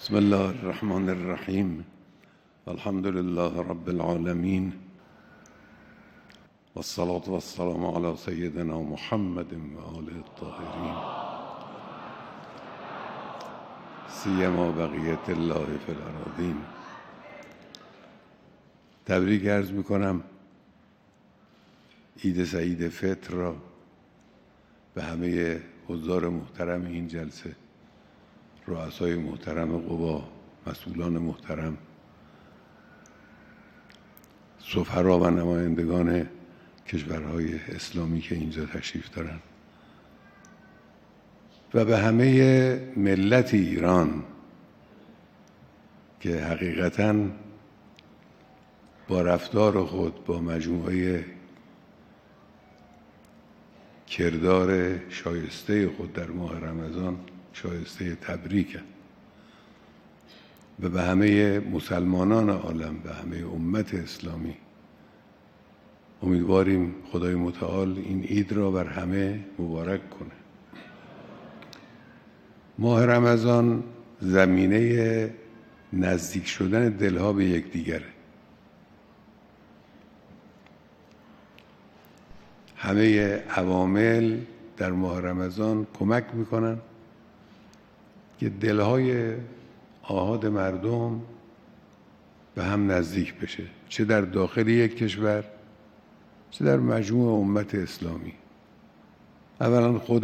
بسم الله الرحمن الرحیم. الحمد لله رب العالمین والصلاة والسلام على سیدنا محمد و آله الطاهرین سیما بقیة الله فی الأراضین. تبریک عرض میکنم عید سعید فطر را به همه حضار محترم این جلسه، رؤسای محترم قوا، مسئولان محترم، سفرا و نمایندگان کشورهای اسلامی که اینجا تشریف دارند و به همه ملت ایران که حقیقتاً با رفتار خود، با مجموعه کردار شایسته خود در ماه رمضان شایسته تبریکند و به همه مسلمانان عالم، به همه امت اسلامی امیدواریم خدای متعال این عید را بر همه مبارک کنه. ماه رمضان زمینه نزدیک شدن دلها به یکدیگره. همه عوامل در ماه رمضان کمک میکنن که دلهای آحاد مردم به هم نزدیک بشه، چه در داخل یک کشور چه در مجموع امت اسلامی. اولا خود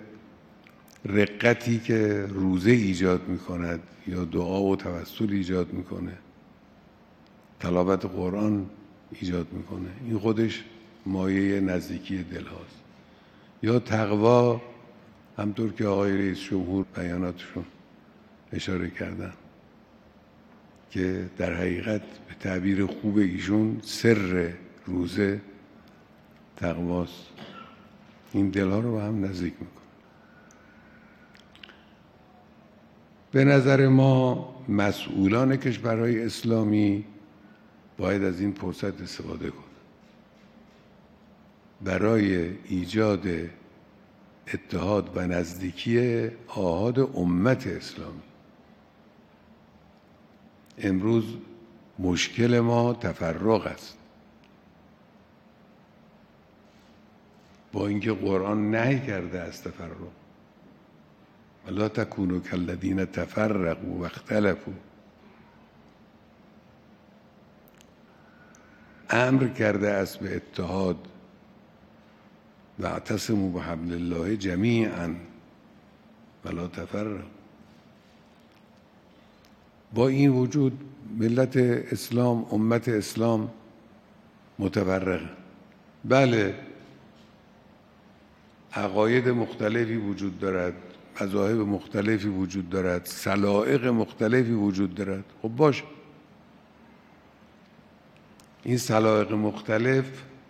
رقتی که روزه ایجاد میکند یا دعا و توسل ایجاد میکنه، تلاوت قرآن ایجاد میکنه، این خودش مایه نزدیکی دل هاست. یا تقوا، همطور که آقای رئیس جمهور بیاناتشون اشاره کردن که در حقیقت به تعبیر خوب ایشون سر روزه تقواست، این دلها رو به هم نزدیک میکنه. به نظر ما مسئولان کشورهای اسلامی باید از این فرصت استفاده کنند برای ایجاد اتحاد و نزدیکی آحاد امت اسلامی. امروز مشکل ما تفرق است، با اینکه قرآن نهی کرده از تفرق، ولا تکونوا کالذین تفرقوا و اختلفوا، امر کرده است به اتحاد، واعتصموا بحبل الله جمیعا ولا تفرقوا. با این وجود ملت اسلام، امت اسلام متفرقه. بله، عقاید مختلفی وجود دارد، مذاهب مختلفی وجود دارد، سلائق مختلفی وجود دارد. خب باشه، این سلائق مختلف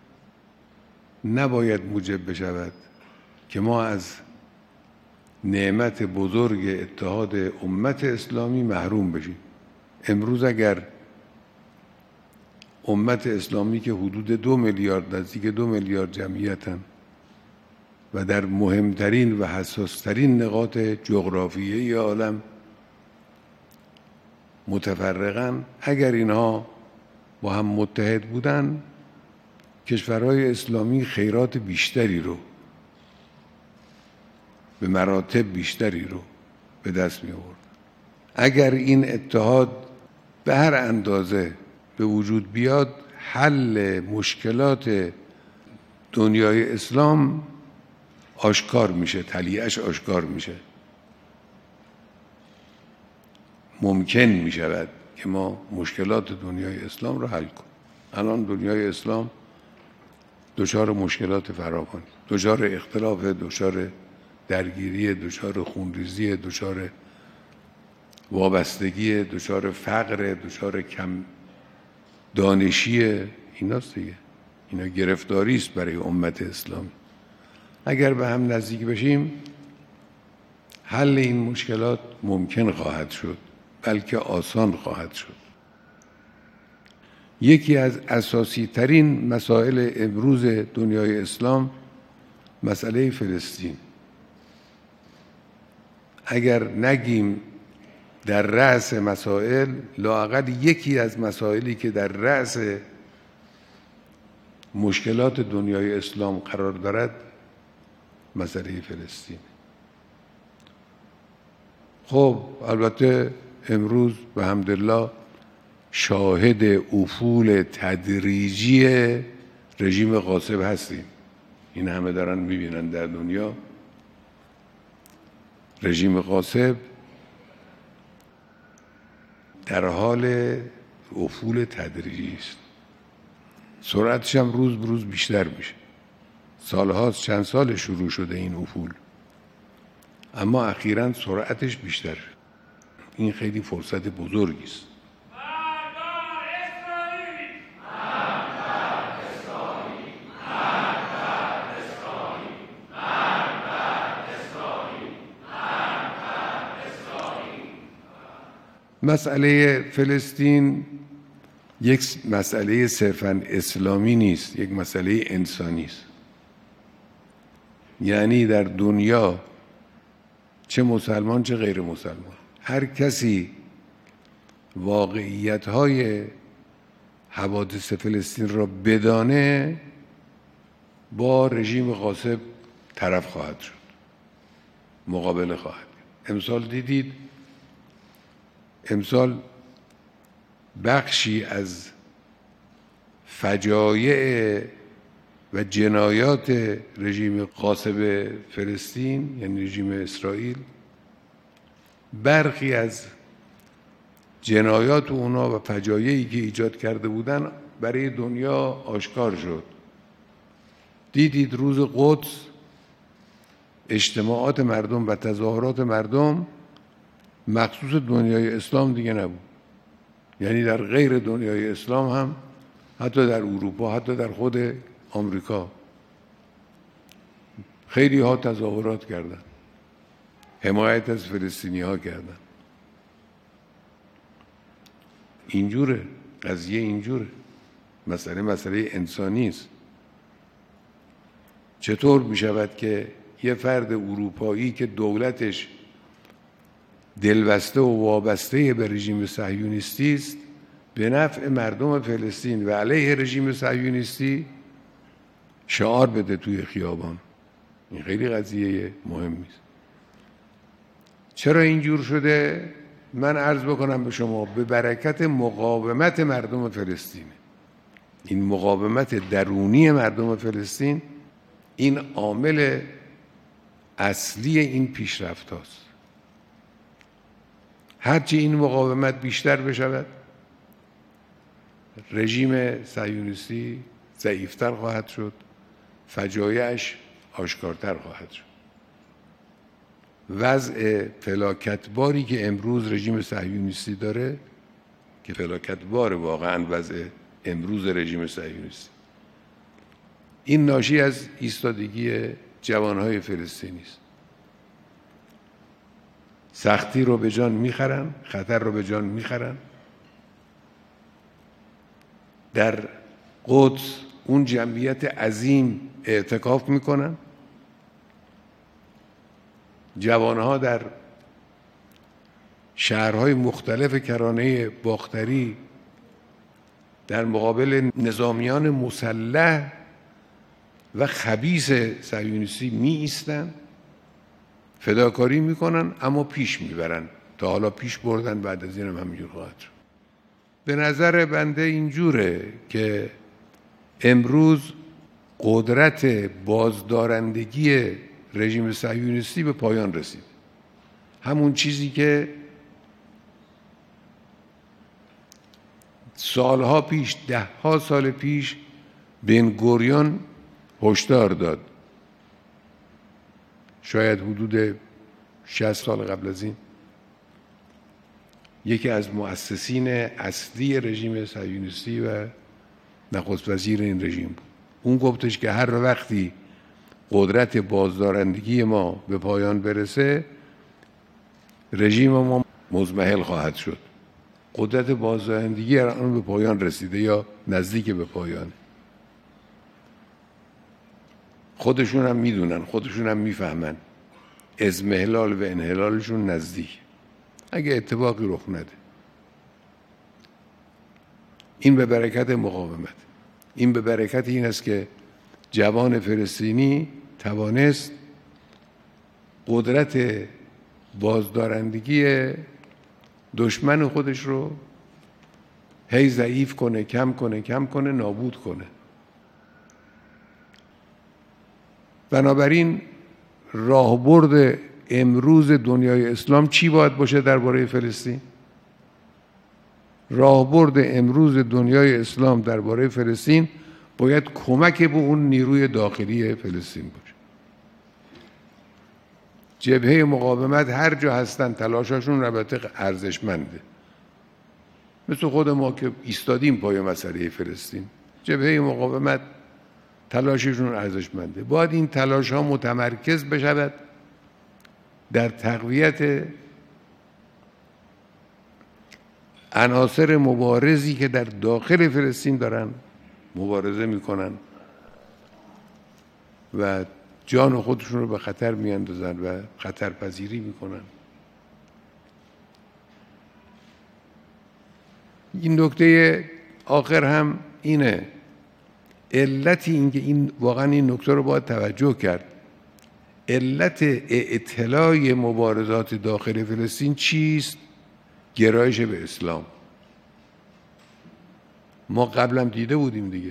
نباید موجب بشود که ما از نعمت بزرگ اتحاد امت اسلامی محروم بشیم. امروز اگر امت اسلامی که حدود 2 میلیارد، نزدیک 2 میلیارد جمعیتن و در مهمترین و حساسترین نقاط جغرافیایی عالم متفرقن، اگر اینها با هم متحد بودن، کشورهای اسلامی خیرات بیشتری رو، به مراتب بیشتری رو به دست می آورد. اگر این اتحاد به هر اندازه به وجود بیاد، حل مشکلات دنیای اسلام آشکار میشه، طلیعش آشکار میشه. ممکن میشود که ما مشکلات دنیای اسلام رو حل کنیم. الان دنیای اسلام دچار مشکلات فراوان، دچار اختلاف، دچار درگیری، دچار خونریزی، دچار وابستگی، دچار فقر، دچار کم دانشی، ایناست دیگه. اینا گرفتاری است برای امت اسلامی. اگر به هم نزدیک بشیم، حل این مشکلات ممکن خواهد شد، بلکه آسان خواهد شد. یکی از اساسی ترین مسائل امروز دنیای اسلام مسئله فلسطین. اگر نگیم در رأس مسائل، لااقل یکی از مسائلی که در رأس مشکلات دنیای اسلام قرار دارد مسئله فلسطین. خب البته امروز به حمدالله شاهد افول تدریجی رژیم غاصب هستیم. این همه دارن میبینن در دنیا رژیم غاصب در حال افول تدریجی است. سرعتش هم روز به روز بیشتر میشه. سالهاست، چند سال شروع شده این افول، اما اخیراً سرعتش بیشتر. این خیلی فرصت بزرگی است. مسئله فلسطین یک مسئله صرفاً اسلامی نیست، یک مسئله انسانی است. یعنی در دنیا چه مسلمان چه غیر مسلمان، هر کسی واقعیت‌های حوادث فلسطین را بدانه با رژیم غاصب طرف خواهد شد، مقابله خواهد کرد. امسال دیدید، امسال بخشی از فجایع و جنایات رژیم غاصب فلسطین یعنی رژیم اسرائیل، برخی از جنایات اونا و فجایعی که ایجاد کرده بودن برای دنیا آشکار شد. دیدید روز قدس اجتماعات مردم و تظاهرات مردم مخصوص دنیای اسلام دیگه نبود، یعنی در غیر دنیای اسلام هم، حتی در اروپا، حتی در خود آمریکا خیلی ها تظاهرات کردن، حمایت از فلسطینی ها کردن. اینجوره قضیه، اینجوره. مسئله انسانی است. چطور می شود که یه فرد اروپایی که دولتش دلبسته و وابسته به رژیم صهیونیستی است به نفع مردم فلسطین و علیه رژیم صهیونیستی شعار بده توی خیابان؟ این خیلی قضیه مهمی است. چرا اینجور شده؟ من عرض بکنم به شما، به برکت مقاومت مردم فلسطین. این مقاومت درونی مردم فلسطین این عامل اصلی این پیشرفت هاست. هرچی این مقاومت بیشتر بشود، رژیم صهیونیستی ضعیفتر خواهد شد، فجایعش آشکارتر خواهد شد. وضع فلاکتباری که امروز رژیم صهیونیستی داره، که فلاکتبار واقعا وضع امروز رژیم صهیونیستی، این ناشی از ایستادگی جوانهای فلسطینی است. سختی رو به جان میخرن، خطر رو به جان میخرن. در قدس اون جمعیت عظیم اعتکاف میکنن. جوانها در شهرهای مختلف کرانه باختری در مقابل نظامیان مسلح و خبیث صهیونیستی می ایستن، فداکاری میکنن، اما پیش میبرن. تا حالا پیش بردن، بعد از این هم همینجور خواهد شد. به نظر بنده اینجوره که امروز قدرت بازدارندگی رژیم صهیونیستی به پایان رسید. همون چیزی که سالها پیش، 10 سال پیش بن گوریون هشدار داد، شاید حدود 60 سال قبل از این، یکی از مؤسسین اصلی رژیم صهیونیستی و نخست وزیر این رژیم بود. اون گفتش که هر وقتی قدرت بازدارندگی ما به پایان برسه، رژیم ما مضمحل خواهد شد. قدرت بازدارندگی الان به پایان رسیده یا نزدیک به پایان. خودشون هم میدونن، خودشون هم میفهمن اضمحلال و انحلالشون نزدیک. اگه اتفاقی رخ نده. این به برکت مقاومت، این به برکت این است که جوان فلسطینی توانست قدرت بازدارندگی دشمن خودش رو هی ضعیف کنه، کم کنه، نابود کنه. بنابراین راهبرد امروز دنیای اسلام چی باید باشه درباره فلسطین؟ راهبرد امروز دنیای اسلام درباره فلسطین باید کمک به اون نیروی داخلی فلسطین باشه. جبهه مقاومت هر جا هستن تلاشاشون البته ارزشمنده، مثل خود ما که ایستادیم پای مسئله فلسطین. جبهه مقاومت تلاششون ارزشمنده. باید این تلاش ها متمرکز بشود در تقویت عناصر مبارزی که در داخل فلسطین دارن مبارزه میکنن و جان خودشون رو به خطر میاندازن و خطرپذیری میکنن. این نکته آخر هم اینه، علت اینکه این واقعا این نکته رو باید توجه کرد، علت اطلاع مبارزات داخل فلسطین چیست؟ گرایش به اسلام. ما قبلم دیده بودیم دیگه،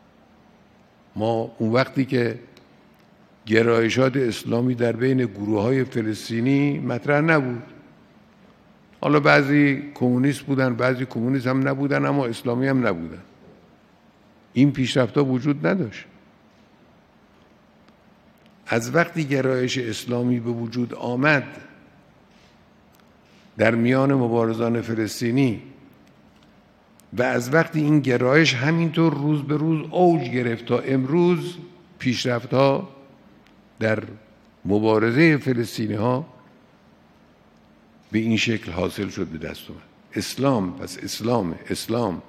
ما اون وقتی که گرایشات اسلامی در بین گروه‌های فلسطینی مطرح نبود، حالا بعضی کمونیست بودن بعضی کمونیست هم نبودن اما اسلامی هم نبودن، این پیشرفت‌ها وجود نداشت. از وقتی گرایش اسلامی به وجود آمد در میان مبارزان فلسطینی و از وقتی این گرایش همینطور روز به روز اوج گرفت تا امروز، پیشرفت‌ها در مبارزه فلسطینی ها به این شکل حاصل شد، به دست اومد. اسلام، پس اسلام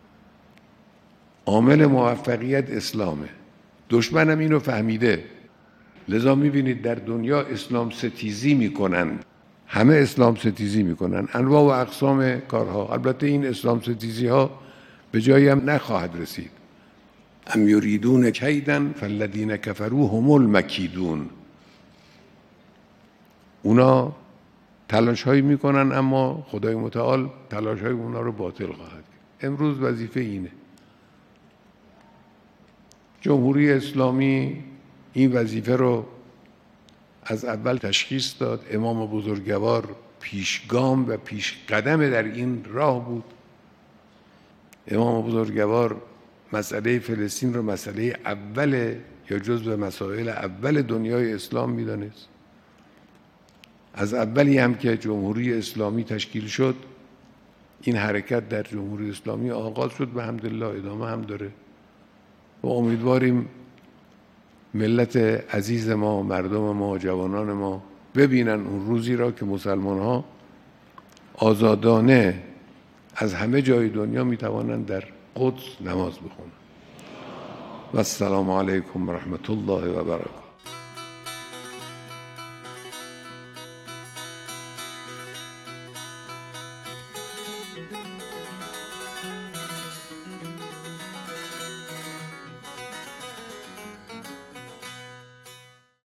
عامل موفقیت اسلامه. دشمن هم اینو فهمیده، لذا میبینید در دنیا اسلام ستیزی میکنن، همه اسلام ستیزی میکنن، انواع و اقسام کارها. البته این اسلام ستیزی ها به جایی هم نخواهد رسید. ام یریدون کیدن فالذین کفروا هم المکیدون. اونا تلاش هایی میکنن اما خدای متعال تلاش های اونا رو باطل خواهد کرد. امروز وظیفه اینه. جمهوری اسلامی این وظیفه رو از اول تشخیص داد. امام بزرگوار پیشگام و پیش قدم در این راه بود. امام بزرگوار مسئله فلسطین رو مسئله اول یا جزو مسائل اول دنیای اسلام میدانست. از اولی هم که جمهوری اسلامی تشکیل شد این حرکت در جمهوری اسلامی آغاز شد و الحمدلله ادامه هم داره و امیدواریم ملت عزیز ما، مردم ما، جوانان ما ببینن اون روزی را که مسلمان ها آزادانه از همه جای دنیا میتوانند در قدس نماز بخونن. و السلام علیکم و رحمت الله و برکاته.